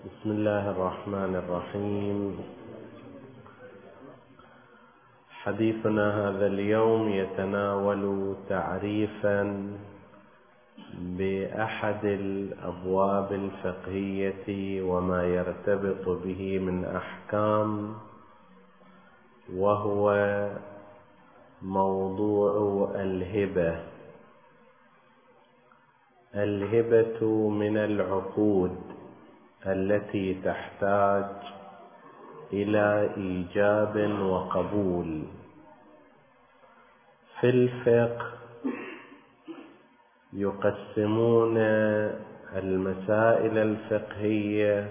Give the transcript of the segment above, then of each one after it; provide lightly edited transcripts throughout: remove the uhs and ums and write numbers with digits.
بسم الله الرحمن الرحيم. حديثنا هذا اليوم يتناول تعريفا بأحد الأبواب الفقهية وما يرتبط به من أحكام، وهو موضوع الهبة. الهبة من العقود التي تحتاج إلى إيجاب وقبول. في الفقه يقسمون المسائل الفقهية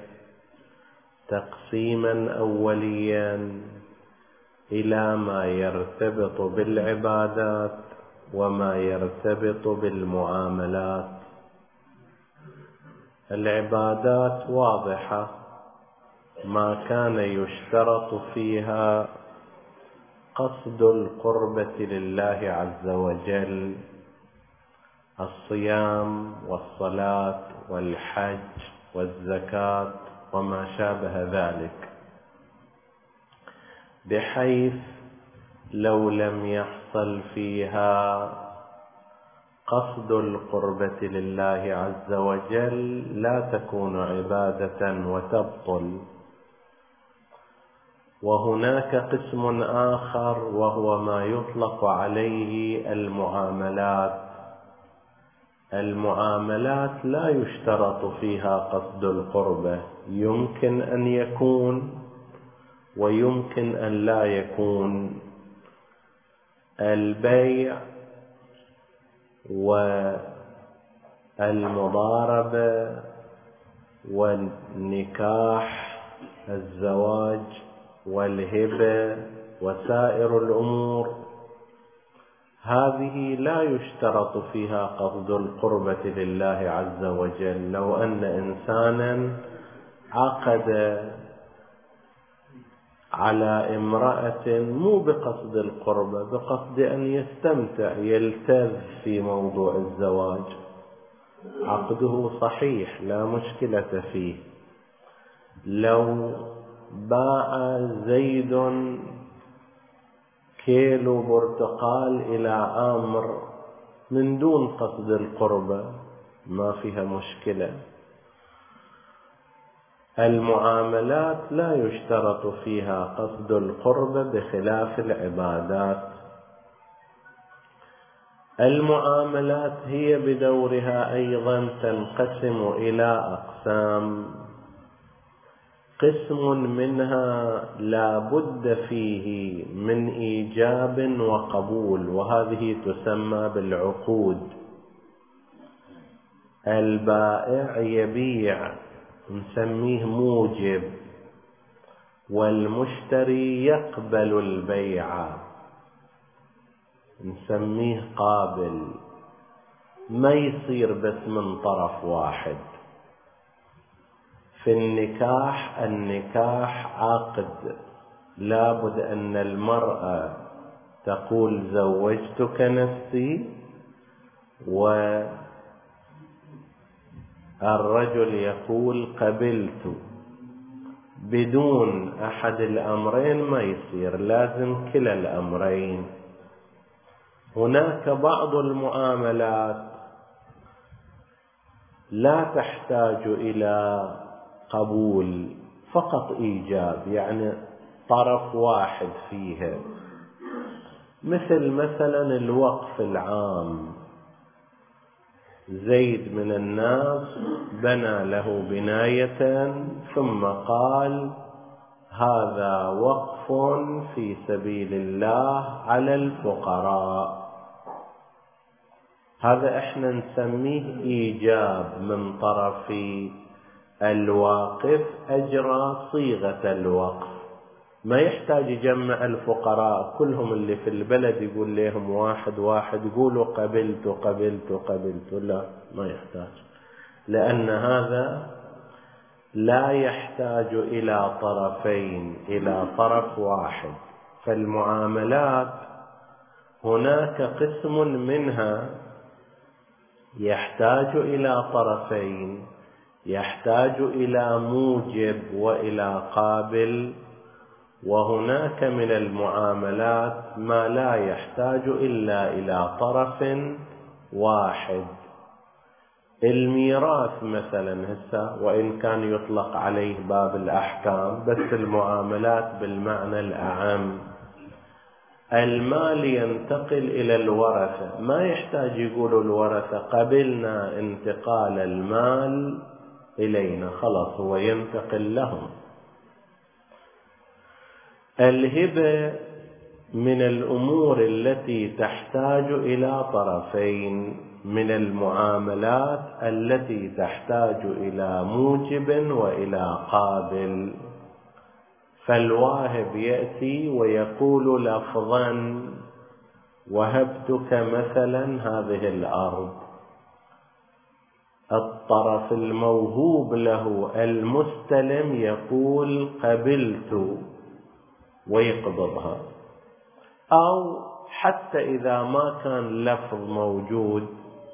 تقسيما أوليا إلى ما يرتبط بالعبادات وما يرتبط بالمعاملات. العبادات واضحة، ما كان يشترط فيها قصد القربة لله عز وجل، الصيام والصلاة والحج والزكاة وما شابه ذلك، بحيث لو لم يحصل فيها قصد القربة لله عز وجل لا تكون عبادة وتبطل. وهناك قسم آخر وهو ما يطلق عليه المعاملات. المعاملات لا يشترط فيها قصد القربة، يمكن أن يكون ويمكن أن لا يكون. البيع والمضاربة والنكاح، الزواج والهبة وسائر الأمور، هذه لا يشترط فيها قصد القربة لله عز وجل. لو أن إنسانا عقد على امرأة مو بقصد القربة، بقصد أن يستمتع يلتذ في موضوع الزواج، عقده صحيح لا مشكلة فيه. لو باع زيد كيلو برتقال إلى عامر من دون قصد القربة ما فيها مشكلة. المعاملات لا يشترط فيها قصد القربة بخلاف العبادات. المعاملات هي بدورها أيضا تنقسم إلى أقسام. قسم منها لا بد فيه من إيجاب وقبول، وهذه تسمى بالعقود. البائع يبيع نسميه موجب، والمشتري يقبل البيع نسميه قابل. ما يصير بس من طرف واحد. في النكاح عقد، لابد أن المرأة تقول زوجتك نفسي، والرجل يقول قبلت. بدون أحد الأمرين ما يصير، لازم كلا الأمرين. هناك بعض المعاملات لا تحتاج إلى قبول، فقط إيجاب، يعني طرف واحد فيها، مثلا الوقف العام. زيد من الناس بنى له بناية ثم قال هذا وقف في سبيل الله على الفقراء. هذا احنا نسميه إيجاب من طرف الواقف، أجرى صيغة الوقف. ما يحتاج يجمع الفقراء كلهم اللي في البلد يقول لهم واحد واحد يقولوا قبلت قبلت قبلت، لا، ما يحتاج، لأن هذا لا يحتاج إلى طرفين، إلى طرف واحد. فالمعاملات هناك قسم منها يحتاج إلى طرفين، يحتاج إلى موجب وإلى قابل، وهناك من المعاملات ما لا يحتاج إلا إلى طرف واحد. الميراث مثلا هسه وإن كان يطلق عليه باب الأحكام، بس المعاملات بالمعنى الأعم. المال ينتقل إلى الورثة، ما يحتاج يقولوا الورثة قبلنا انتقال المال إلينا، خلاص هو ينتقل لهم. الهبة من الأمور التي تحتاج إلى طرفين، من المعاملات التي تحتاج إلى موجب وإلى قابل. فالواهب يأتي ويقول لفظا: وهبتك مثلا هذه الأرض. الطرف الموهوب له المستلم يقول قبلت ويقبضها. أو حتى إذا ما كان لفظ موجود،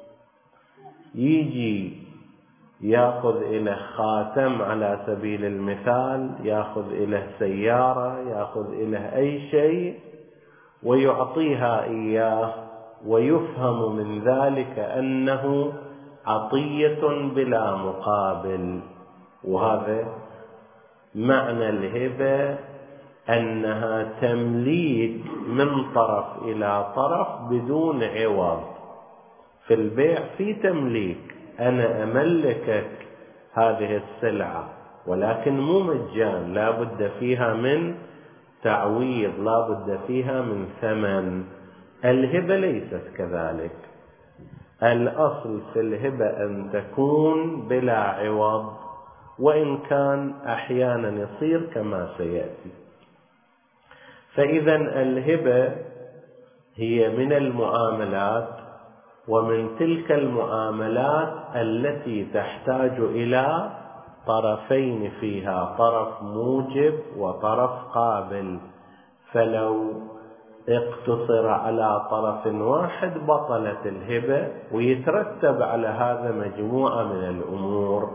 يجي يأخذ إلى خاتم على سبيل المثال، يأخذ إلى سيارة، يأخذ إلى أي شيء ويعطيها إياه، ويفهم من ذلك أنه عطية بلا مقابل. وهذا معنى الهبة، أنها تمليك من طرف إلى طرف بدون عوض. في البيع في تمليك، أنا أملكك هذه السلعة، ولكن مو مجان، لا بد فيها من تعويض، لا بد فيها من ثمن. الهبة ليست كذلك. الأصل في الهبة أن تكون بلا عوض، وإن كان أحيانا يصير كما سيأتي. فإذا الهبة هي من المعاملات، ومن تلك المعاملات التي تحتاج إلى طرفين فيها، طرف موجب وطرف قابل. فلو اقتصر على طرف واحد بطلت الهبة، ويترتب على هذا مجموعة من الأمور.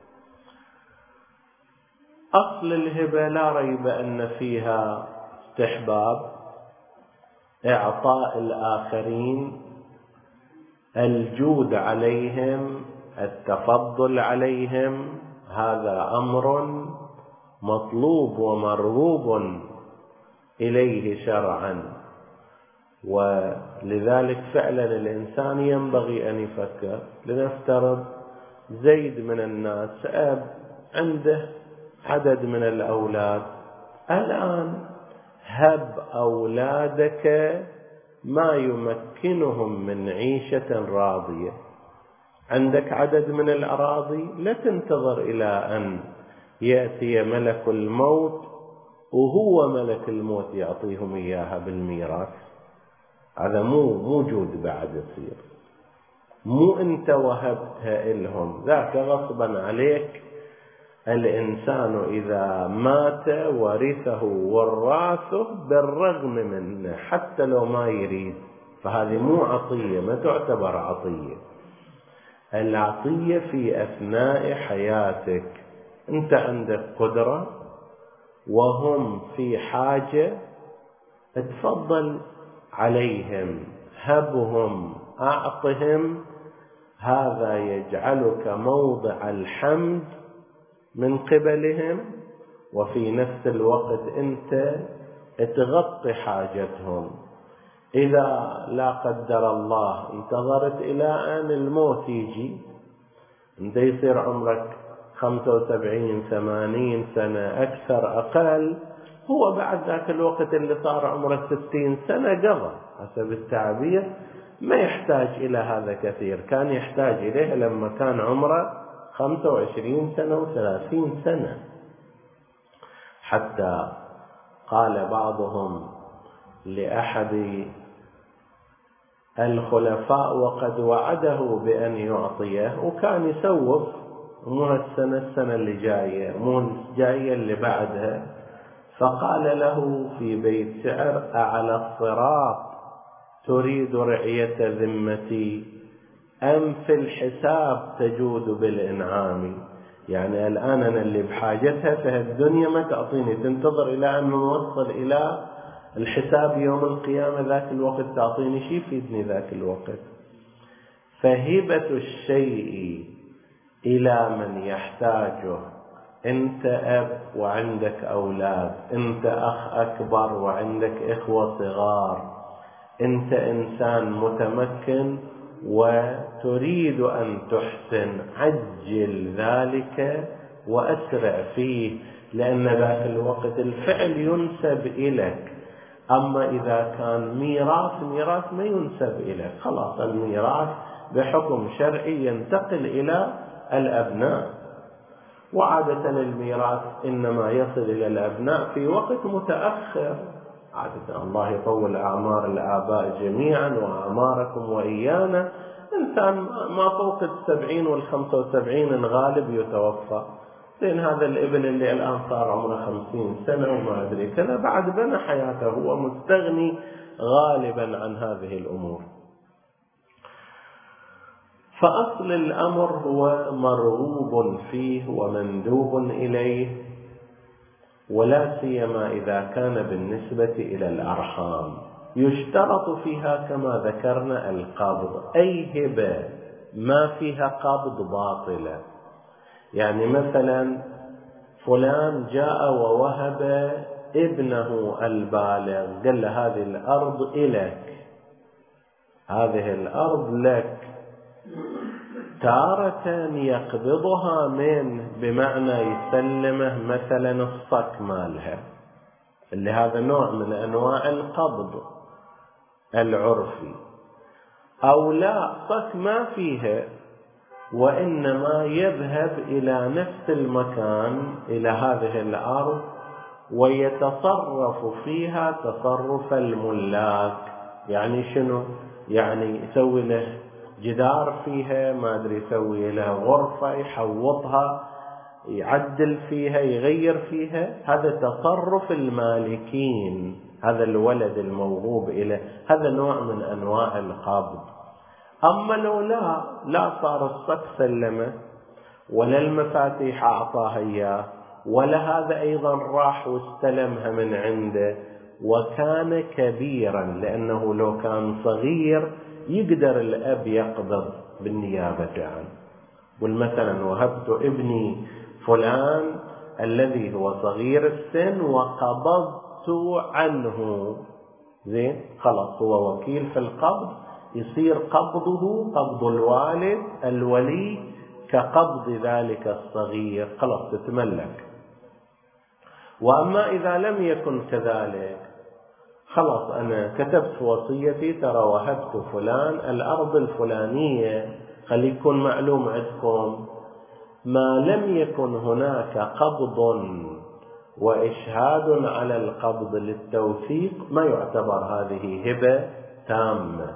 أصل الهبة لا ريب أن فيها استحباب إعطاء الآخرين، الجود عليهم، التفضل عليهم، هذا أمر مطلوب ومرغوب إليه شرعا. ولذلك فعلا الإنسان ينبغي أن يفكر. لنفترض زيد من الناس أب عنده عدد من الأولاد، الآن هب أولادك ما يمكنهم من عيشة راضية. عندك عدد من الأراضي، لا تنتظر إلى أن يأتي ملك الموت وهو ملك الموت يعطيهم إياها بالميراث. هذا مو موجود بعد يصير. مو أنت وهبتها إلهم، ذاك غصبا عليك. الإنسان إذا مات ورثه وراثه بالرغم منه، حتى لو ما يريد. فهذه مو عطية، ما تعتبر عطية. العطية في أثناء حياتك، أنت عندك قدرة وهم في حاجة، اتفضل عليهم، هبهم، أعطهم. هذا يجعلك موضع الحمد من قبلهم، وفي نفس الوقت أنت تغطي حاجتهم. إذا لا قدر الله انتظرت إلى أن الموت يجي، أنت يصير عمرك 75 80 سنة أكثر أقل، هو بعد ذاك الوقت اللي صار عمرك 60 سنة قضى حسب التعبير، ما يحتاج إلى هذا كثير. كان يحتاج إليه لما كان عمره 25 سنة و30 سنة. حتى قال بعضهم لأحد الخلفاء وقد وعده بأن يعطيه، وكان يسوف، مو السنة اللي جاية، مو الجاية اللي بعدها. فقال له في بيت شعر: أعلى الصراط تريد رعية ذمتي، أم في الحساب تجود بالإنعام؟ يعني الآن أنا اللي بحاجتها في الدنيا ما تعطيني، تنتظر إلى أن نوصل إلى الحساب يوم القيامة، ذاك الوقت تعطيني شيء يفيدني ذاك الوقت. فهبة الشيء إلى من يحتاجه، أنت أب وعندك أولاد، أنت أخ أكبر وعندك إخوة صغار، أنت إنسان متمكن وتريد أن تحسن، عجل ذلك وأسرع فيه، لأن ذاك الوقت الفعل ينسب إليك. أما إذا كان ميراث ما ينسب إليك، خلاص الميراث بحكم شرعي ينتقل إلى الأبناء، وعادة الميراث إنما يصل إلى الأبناء في وقت متأخر. عادة الله يطول أعمار الآباء جميعا وأعماركم وإيانا، إنسان ما فوق 70 و75 الغالب يتوفى. لأن هذا الابن اللي الآن صار عمره 50 سنة وما أدري كذا بعد بنى حياته، هو مستغني غالبا عن هذه الأمور. فأصل الأمر هو مرغوب فيه ومندوب إليه، ولا سيما إذا كان بالنسبة إلى الأرحام. يشترط فيها كما ذكرنا القبض، أي هبة ما فيها قبض باطلة. يعني مثلا فلان جاء ووهب ابنه البالغ، قال له هذه الأرض إليك، هذه الأرض لك، تارة يقبضها من بمعنى يسلمه مثلا الصك مالها، اللي هذا نوع من أنواع القبض العرفي، أو لا صك ما فيها وإنما يذهب إلى نفس المكان إلى هذه الأرض ويتصرف فيها تصرف الملاك. يعني شنو؟ يعني يسوي له جدار فيها، ما أدري يسوي له غرفة، يحوطها، يعدل فيها، يغير فيها، هذا تصرف المالكين. هذا الولد الموهوب إليه هذا نوع من أنواع القبض. أما لو لا صار الصك سلمه ولا المفاتيح أعطاها إياه ولا هذا أيضا راح واستلمها من عنده، وكان كبيرا، لأنه لو كان صغير يقدر الأب يقبض بالنيابة عنه. والمثلا وهبت ابني فلان الذي هو صغير السن وقبضت عنه، زين، خلاص هو وكيل في القبض، يصير قبضه قبض الوالد الولي كقبض ذلك الصغير، خلاص تتملك. وأما إذا لم يكن كذلك، خلاص أنا كتبت في وصيتي ترى وهبت فلان الأرض الفلانية، خلي يكون معلوم عندكم ما لم يكن هناك قبض وإشهاد على القبض للتوثيق ما يعتبر هذه هبة تامة.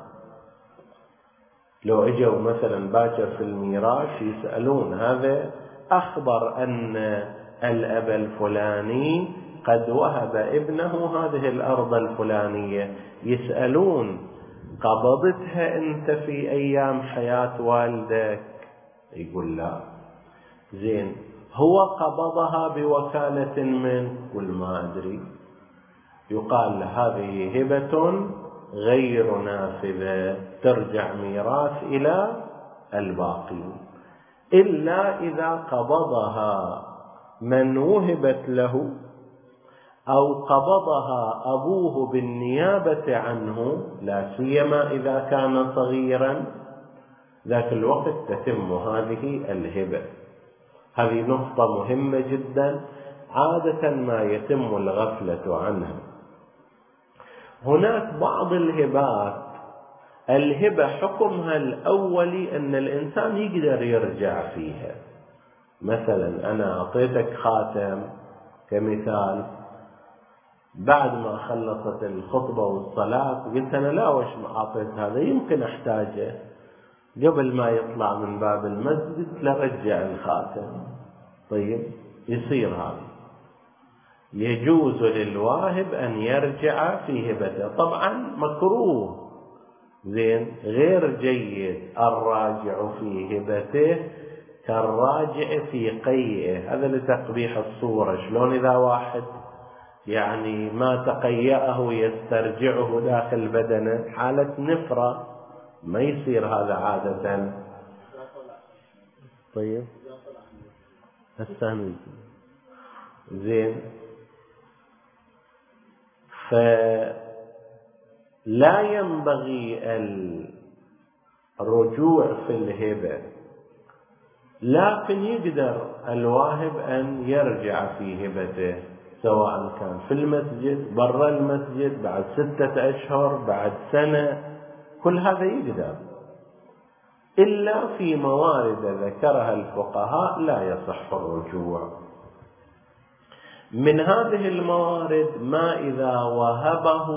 لو اجوا مثلا باكر في الميراث يسألون هذا أخبر أن الأب الفلاني قد وهب ابنه هذه الأرض الفلانية، يسألون قبضتها أنت في أيام حياة والدك؟ يقول لا. زين، هو قبضها بوكالة من؟ قل ما أدري. يقال هذه هبة غير نافذة، ترجع ميراث إلى الباقي، إلا إذا قبضها من وهبت له أو قبضها أبوه بالنيابة عنه، لا سيما إذا كان صغيرا، ذاك الوقت تتم هذه الهبة. هذه نقطة مهمة جدا، عادة ما يتم الغفلة عنها. هناك بعض الهبات، الهبة حكمها الأولي أن الإنسان يقدر يرجع فيها. مثلا أنا أعطيتك خاتم كمثال، بعد ما خلصت الخطبة والصلاة قلت أنا لا وش ما أعطيت هذا، يمكن أحتاجه، قبل ما يطلع من باب المسجد لرجع الخاتم. طيب، يصير هذا يجوز للواهب أن يرجع في هبته، طبعا مكروه، زين، غير جيد الراجع في هبته كالراجع في قيئه. هذا لتقبيح الصورة. شلون إذا واحد يعني ما تقيأه يسترجعه داخل بدنه، حالة نفرة، ما يصير هذا عادة. طيب هستاني زين. فلا ينبغي الرجوع في الهبة، لكن يقدر الواهب أن يرجع في هبته، سواء كان في المسجد، برا المسجد، بعد 6 أشهر، بعد سنة، كل هذا يقدر، إلا في موارد ذكرها الفقهاء لا يصح الرجوع. من هذه الموارد ما إذا وهبه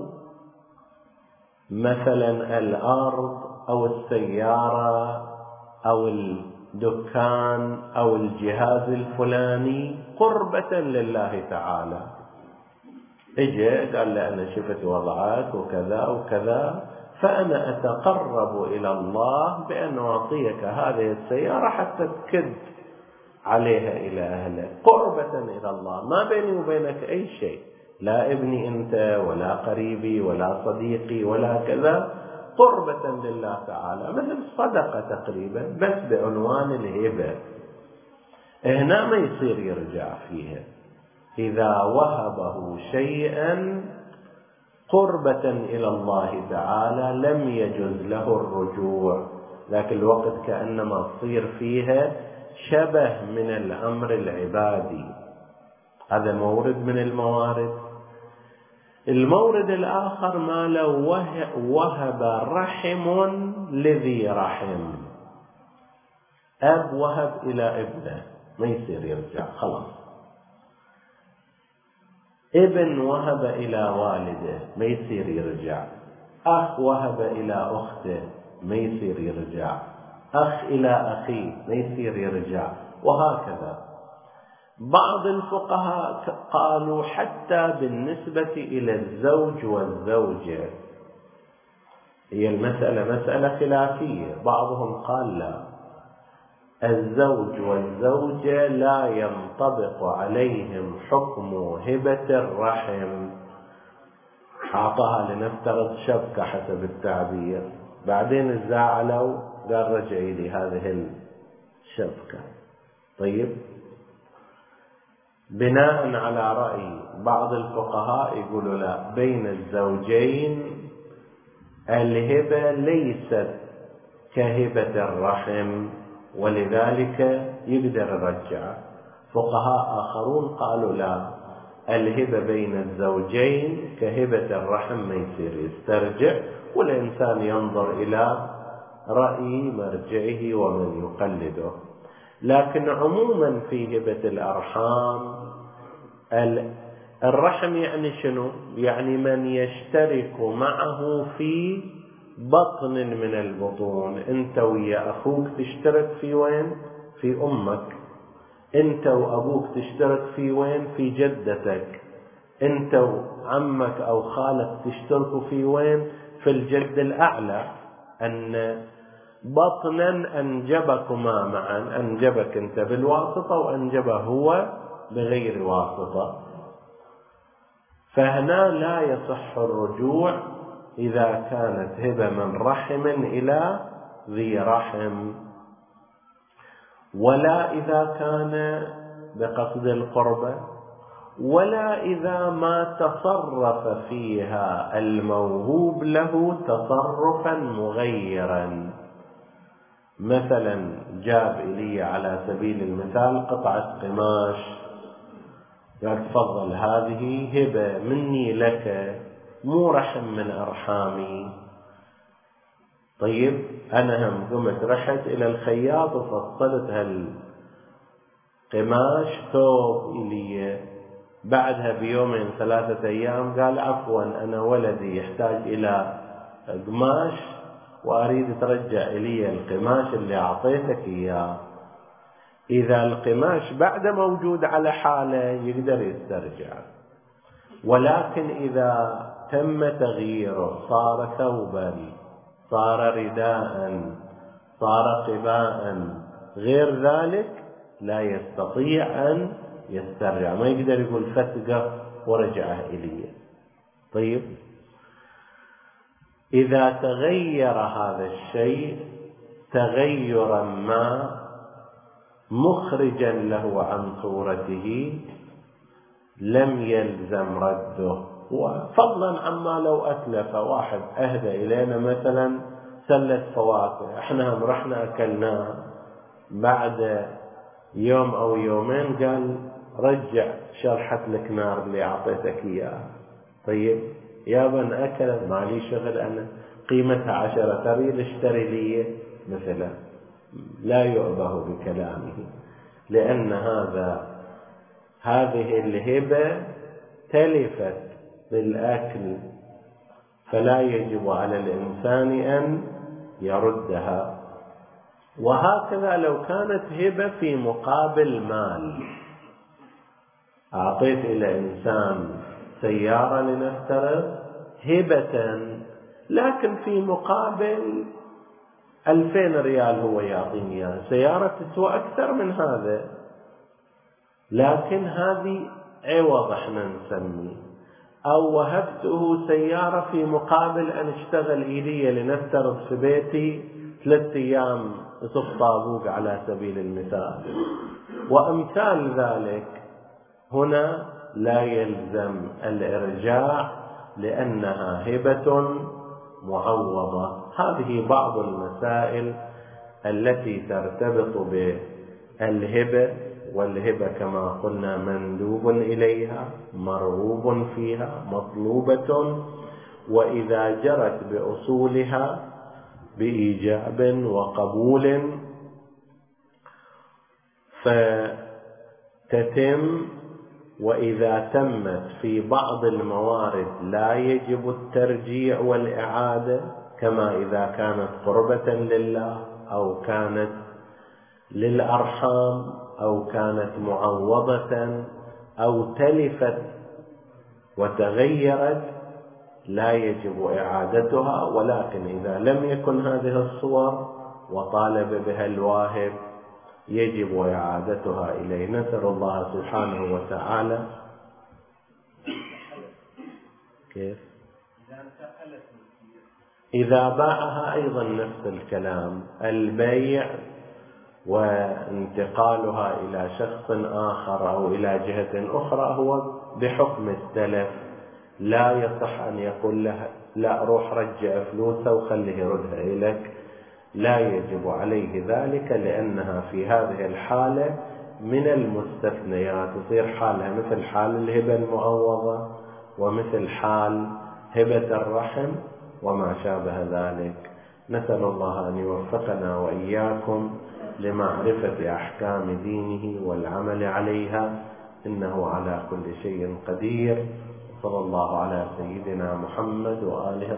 مثلا الأرض أو السيارة أو الدكان أو الجهاز الفلاني قربة لله تعالى، اجى قال له أنا شفت وضعك وكذا وكذا، فأنا أتقرب إلى الله بأن أعطيك هذه السيارة حتى تكد عليها إلى أهله، قربة إلى الله، ما بيني وبينك أي شيء، لا ابني أنت ولا قريبي ولا صديقي ولا كذا، قربة لله تعالى، مثل الصدقة تقريبا بس بعنوان الهبة. هنا ما يصير يرجع فيها. إذا وهبه شيئا قربة إلى الله تعالى لم يجوز له الرجوع، لكن الوقت كأنما تصير فيها شبه من الأمر العبادي. هذا مورد من الموارد. المورد الآخر ما لو وهب رحم لذي رحم، أب وهب إلى ابنه ما يصير يرجع خلاص، ابن وهب إلى والده ما يصير يرجع، أخ وهب إلى أخته ما يصير يرجع، أخ إلى أخيه ما يصير يرجع، وهكذا. بعض الفقهاء قالوا حتى بالنسبة إلى الزوج والزوجة، هي المسألة مسألة خلافية، بعضهم قال لا، الزوج والزوجة لا ينطبق عليهم حكم هبة الرحم. أعطاها لنفترض شبكة حسب التعبير، بعدين الزعلوا قال رجعي لي هذه الشبكة. طيب، بناء على رأي بعض الفقهاء يقولوا لا، بين الزوجين الهبة ليست كهبة الرحم، ولذلك يقدر يرجع. فقهاء آخرون قالوا لا، الهبة بين الزوجين كهبة الرحم ما يصير يسترجع، والإنسان ينظر إلى رأي مرجعه ومن يقلده. لكن عموما في هبة الأرحام الرحم يعني شنو؟ يعني من يشترك معه في بطن من البطون. انت ويا اخوك تشترك في وين؟ في امك. انت وابوك تشترك في وين؟ في جدتك. انت وعمك او خالك تشتركوا في وين؟ في الجد الاعلى. ان بطنا انجبكما معا، انجبك انت بالواسطة وانجبه هو بغير واسطة. فهنا لا يصح الرجوع إذا كانت هبة من رحم إلى ذي رحم، ولا إذا كان بقصد القربة، ولا إذا ما تصرف فيها الموهوب له تصرفا مغيرا. مثلا جاب إلي على سبيل المثال قطعة قماش، قال تفضل هذه هبة مني لك، مو رحم من أرحامي. طيب، أنا هم قمت رحت إلى الخياط وفصلت هالقماش ثوب إلي، بعدها بيومين 3 أيام قال عفوا أنا ولدي يحتاج إلى قماش وأريد ترجع إلي القماش اللي أعطيتك إياه. إذا القماش بعد موجود على حاله يقدر يسترجع، ولكن إذا تم تغييره، صار ثوبا، صار رداء، صار قباء، غير ذلك لا يستطيع أن يسترجع، ما يقدر يقول فسقه ورجعه إلي. طيب، إذا تغير هذا الشيء تغيرا ما مخرجا له عن صورته لم يلزم رده، وفضلا عما لو أتلف واحد أهدى إلينا مثلا سلة فواكه، احنا هم رحنا أكلناها، بعد يوم أو يومين قال رجع شرحة الكنار اللي أعطيتك إياها. طيب يابا أكل، مالي شغل، أنا قيمتها 10 ريال، اشتري لي مثلا. لا يؤبه بكلامه، لأن هذه الهبة تلفت بالأكل، فلا يجب على الإنسان أن يردها. وهكذا لو كانت هبة في مقابل مال، أعطيت إلى إنسان سيارة لنفترض هبة، لكن في مقابل 2000 ريال هو يعطيني إياها، سيارة تسوى أكثر من هذا، لكن هذه عوض احنا نسميه. أو وهبته سيارة في مقابل أن اشتغل إيديا لنفترض في بيتي 3 أيام يصف طابوق على سبيل المثال، وأمثال ذلك، هنا لا يلزم الإرجاع لأنها هبة معوضة. هذه بعض المسائل التي ترتبط بالهبة، والهبة كما قلنا مندوب إليها، مرغوب فيها، مطلوبة، وإذا جرت بأصولها بإيجاب وقبول فتتم، وإذا تمت في بعض الموارد لا يجب الترجيع والإعادة، كما إذا كانت قربة لله أو كانت للأرحام أو كانت معوضة أو تلفت وتغيرت لا يجب إعادتها. ولكن إذا لم يكن هذه الصور وطالب بها الواهب يجب إعادتها إليه. نسأل الله سبحانه وتعالى كيف إذا باعها أيضا نفس الكلام، البيع وانتقالها إلى شخص آخر أو إلى جهة أخرى هو بحكم السلف، لا يصح أن يقول له لا روح رجع فلوسه وخليه يردها إليك، لا يجب عليه ذلك، لأنها في هذه الحالة من المستثنيات، يصير حالها مثل حال الهبة المعوضة ومثل حال هبة الرحم وما شابه ذلك. نسأل الله أن يوفقنا وإياكم لمعرفة أحكام دينه والعمل عليها، إنه على كل شيء قدير. صلى الله على سيدنا محمد وآله.